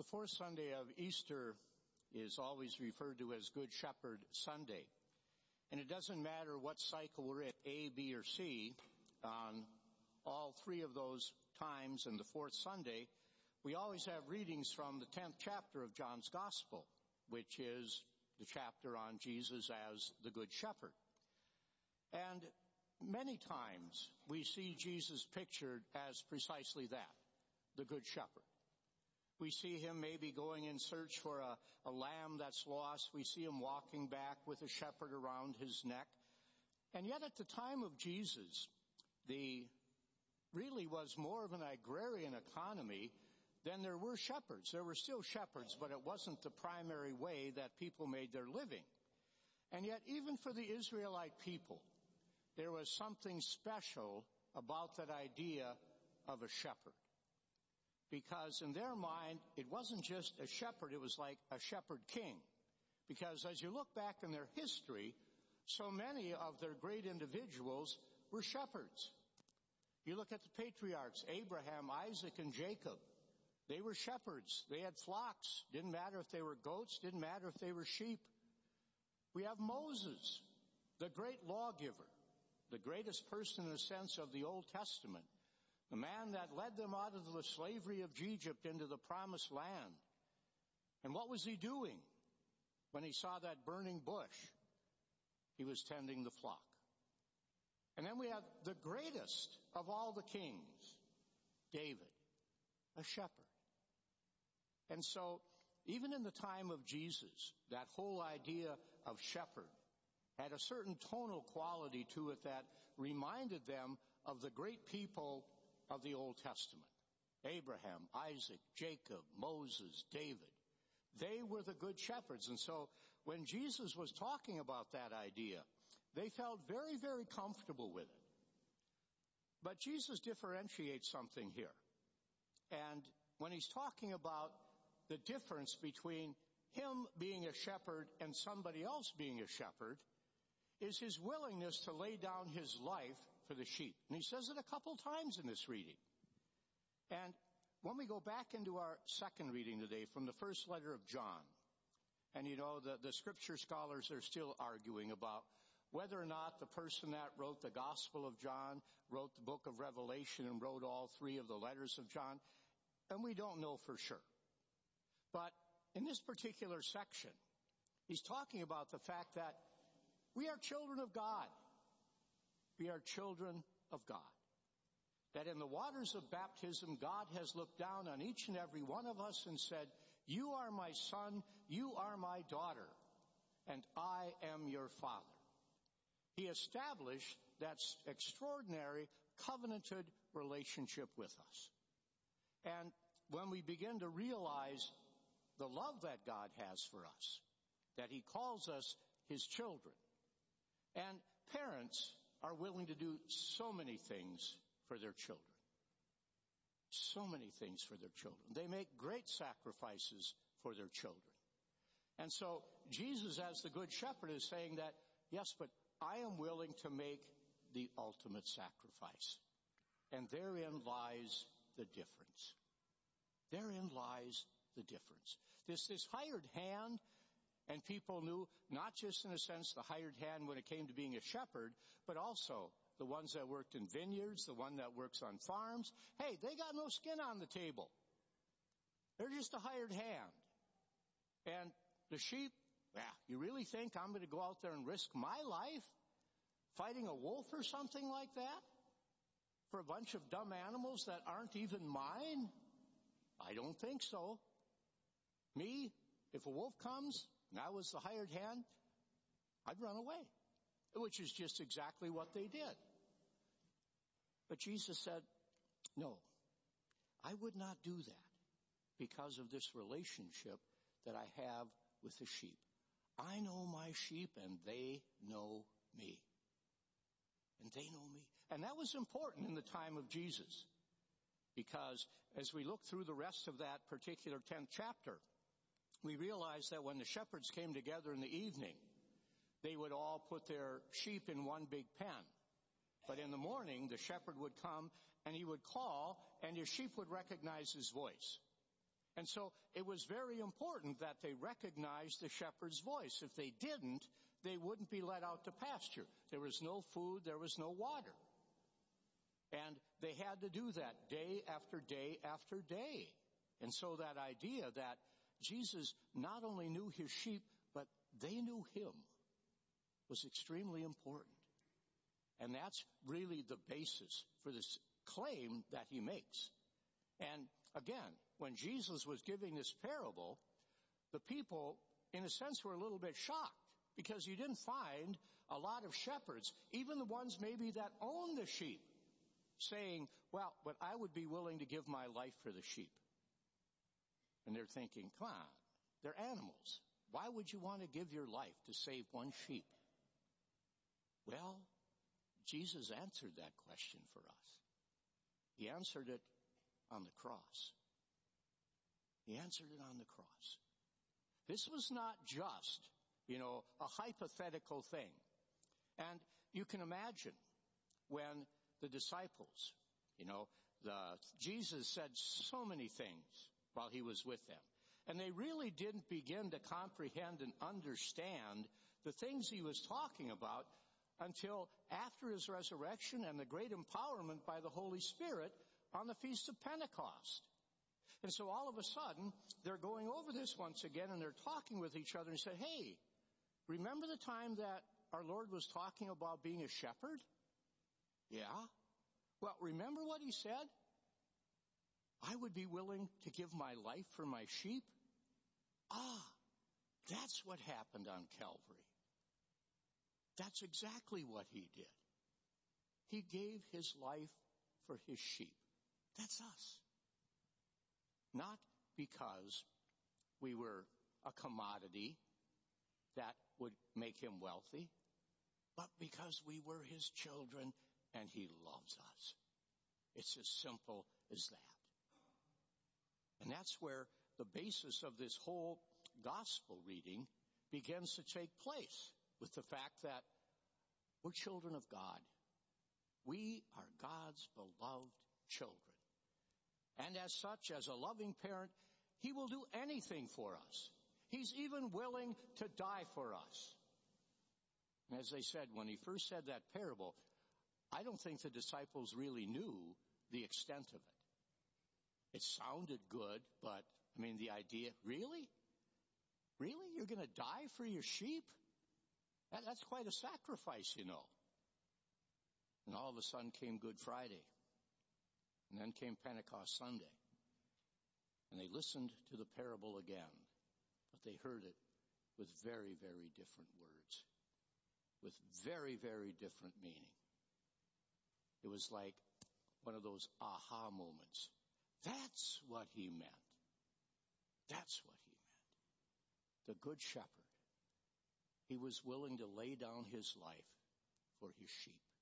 The fourth Sunday of Easter is always referred to as Good Shepherd Sunday. And it doesn't matter what cycle we're at, A, B, or C, on all three of those times and the fourth Sunday, we always have readings from the 10th chapter of John's Gospel, which is the chapter on Jesus as the Good Shepherd. And many times we see Jesus pictured as precisely that, the Good Shepherd. We see him maybe going in search for a lamb that's lost. We see him walking back with a shepherd around his neck. And yet at the time of Jesus, really was more of an agrarian economy than there were shepherds. There were still shepherds, but it wasn't the primary way that people made their living. And yet even for the Israelite people, there was something special about that idea of a shepherd. Because in their mind, it wasn't just a shepherd, it was like a shepherd king. Because as you look back in their history, so many of their great individuals were shepherds. You look at the patriarchs, Abraham, Isaac, and Jacob. They were shepherds. They had flocks. Didn't matter if they were goats, didn't matter if they were sheep. We have Moses, the great lawgiver, the greatest person in the sense of the Old Testament. The man that led them out of the slavery of Egypt into the promised land. And what was he doing when he saw that burning bush? He was tending the flock. And then we have the greatest of all the kings, David, a shepherd. And so even in the time of Jesus, that whole idea of shepherd had a certain tonal quality to it that reminded them of the great people of the Old Testament. Abraham, Isaac, Jacob, Moses, David. They were the good shepherds. And so when Jesus was talking about that idea, they felt very, very comfortable with it. But Jesus differentiates something here. And when he's talking about the difference between him being a shepherd and somebody else being a shepherd, is his willingness to lay down his life for the sheep. And he says it a couple times in this reading. And when we go back into our second reading today from the first letter of John, and you know, the scripture scholars are still arguing about whether or not the person that wrote the Gospel of John wrote the book of Revelation and wrote all three of the letters of John, and we don't know for sure. But in this particular section, he's talking about the fact that we are children of God. We are children of God. That in the waters of baptism, God has looked down on each and every one of us and said, you are my son, you are my daughter, and I am your father. He established that extraordinary covenanted relationship with us. And when we begin to realize the love that God has for us, that he calls us his children, and parents are willing to do so many things for their children. So many things for their children. They make great sacrifices for their children. And so Jesus, as the Good Shepherd, is saying that, yes, but I am willing to make the ultimate sacrifice. And therein lies the difference. Therein lies the difference. This hired hand. And people knew, not just in a sense the hired hand when it came to being a shepherd, but also the ones that worked in vineyards, the one that works on farms. Hey, they got no skin on the table. They're just a hired hand. And the sheep, you really think I'm going to go out there and risk my life fighting a wolf or something like that for a bunch of dumb animals that aren't even mine? I don't think so. Me, if a wolf comes, and I was the hired hand, I'd run away, which is just exactly what they did. But Jesus said, no, I would not do that because of this relationship that I have with the sheep. I know my sheep and they know me. And they know me. And that was important in the time of Jesus, because as we look through the rest of that particular 10th chapter, we realize that when the shepherds came together in the evening, they would all put their sheep in one big pen. But in the morning, the shepherd would come and he would call, and his sheep would recognize his voice. And so it was very important that they recognized the shepherd's voice. If they didn't, they wouldn't be let out to pasture. There was no food, there was no water. And they had to do that day after day after day. And so that idea that Jesus not only knew his sheep, but they knew him was extremely important. And that's really the basis for this claim that he makes. And again, when Jesus was giving this parable, the people, in a sense, were a little bit shocked because you didn't find a lot of shepherds, even the ones maybe that own the sheep, saying, well, but I would be willing to give my life for the sheep. And they're thinking, come on, they're animals. Why would you want to give your life to save one sheep? Well, Jesus answered that question for us. He answered it on the cross. He answered it on the cross. This was not just, a hypothetical thing. And you can imagine when the disciples, Jesus said so many things while he was with them. And they really didn't begin to comprehend and understand the things he was talking about until after his resurrection and the great empowerment by the Holy Spirit on the Feast of Pentecost. And so all of a sudden, they're going over this once again, and they're talking with each other and say, hey, remember the time that our Lord was talking about being a shepherd? Yeah. Well, remember what he said? I would be willing to give my life for my sheep. That's what happened on Calvary. That's exactly what he did. He gave his life for his sheep. That's us. Not because we were a commodity that would make him wealthy, but because we were his children and he loves us. It's as simple as that. And that's where the basis of this whole gospel reading begins to take place, with the fact that we're children of God. We are God's beloved children. And as such, as a loving parent, he will do anything for us. He's even willing to die for us. And as I said, when he first said that parable, I don't think the disciples really knew the extent of it. It sounded good, but, the idea, really? Really? You're going to die for your sheep? That's quite a sacrifice, And all of a sudden came Good Friday. And then came Pentecost Sunday. And they listened to the parable again. But they heard it with very, very different words. With very, very different meaning. It was like one of those aha moments. That's what he meant. That's what he meant. The Good Shepherd. He was willing to lay down his life for his sheep.